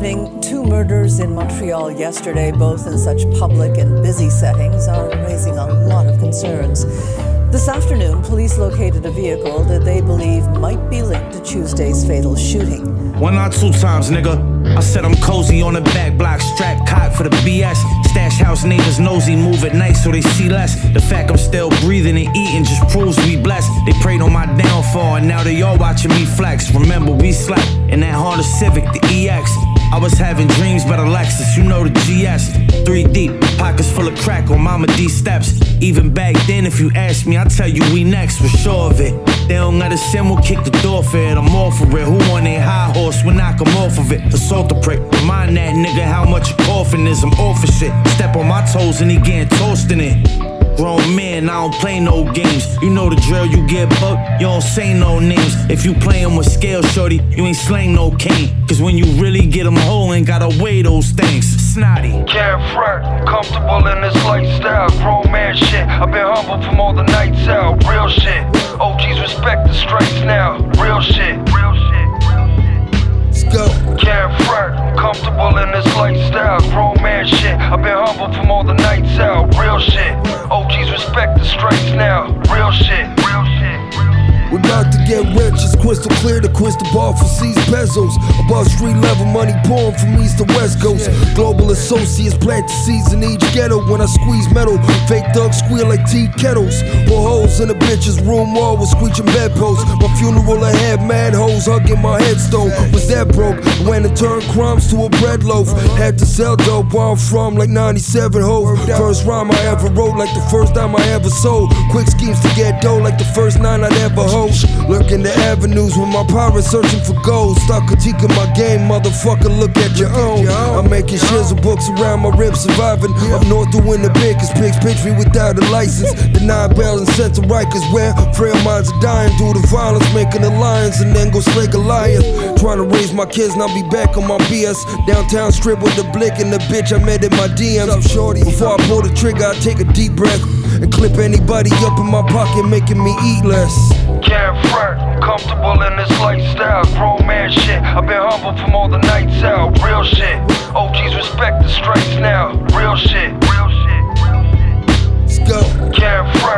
evening. Two murders in Montreal yesterday, both in such public and busy settings, are raising a lot of concerns. This afternoon, police located a vehicle that they believe might be linked to Tuesday's fatal shooting. 1 or 2 times, nigga. I said I'm cozy on the back block, strapped cock for the BS. Stash house neighbors nosy, move at night so they see less. The fact I'm still breathing and eating just proves we blessed. They prayed on my downfall and now they all watching me flex. Remember we slept in that Honda Civic, the EX. I was having dreams about a Lexus, you know the GS. 3 deep, pockets full of crack on Mama D steps. Even back then, if you ask me, I tell you we next, for sure of it. They don't let us in, we'll kick the door for it. I'm all for it. Who on their high horse? We'll knock them off of it. Assault the prick. Remind that nigga how much a coffin is. I'm off for shit. Step on my toes and he getting toast in it. Grown man, I don't play no games. You know the drill, you get bucked, you don't say no names. If you playin' with scale, shorty, you ain't slang no cane. Cause when you really get them whole, ain't gotta weigh those things. Snotty. Can't front, comfortable in this lifestyle. Grown man shit, I've been humble from all the nights out. Real shit, OGs respect the stripes now. Real shit, real shit. Let's go. Can't front, comfortable in this lifestyle. Grown man shit, I've been humble from all the nights out. Real shit, OGs respect the stripes now. Real shit, real shit. We're about to get rich, it's crystal clear, the crystal ball foresees pesos. Above street level, money pouring from east to west coast. Global associates plant the seeds in each ghetto. When I squeeze metal, fake thugs squeal like tea kettles. Pour holes in the bitch's room wall with screeching bedposts. My funeral I had mad hoes hugging my headstone. Was that broke? When it turned crumbs to a bread loaf. Had to sell dope where I'm from like 97 ho. First rhyme I ever wrote like the first time I ever sold. Quick schemes to get dough like the first 9 I'd ever hold. Lurking the avenues with my pirates searching for gold. Start critiquing my game, motherfucker, look at your own. I'm making shizzle books around my ribs, surviving. Up north doing the big, cause pigs pitch me without a license. The 9 barrels and sent to Rikers where frail minds are dying due to violence. Making alliance and then go slay Goliath. Trying to raise my kids, now be back on my BS. Downtown strip with the blick and the bitch I met in my DMs. Before I pull the trigger, I take a deep breath and clip anybody up in my pocket, making me eat less. Can't front, comfortable in this lifestyle. Grown man shit, I've been humble from all the nights out. Real shit, OGs respect the stripes now. Real shit, real shit. Let's go. Can't front.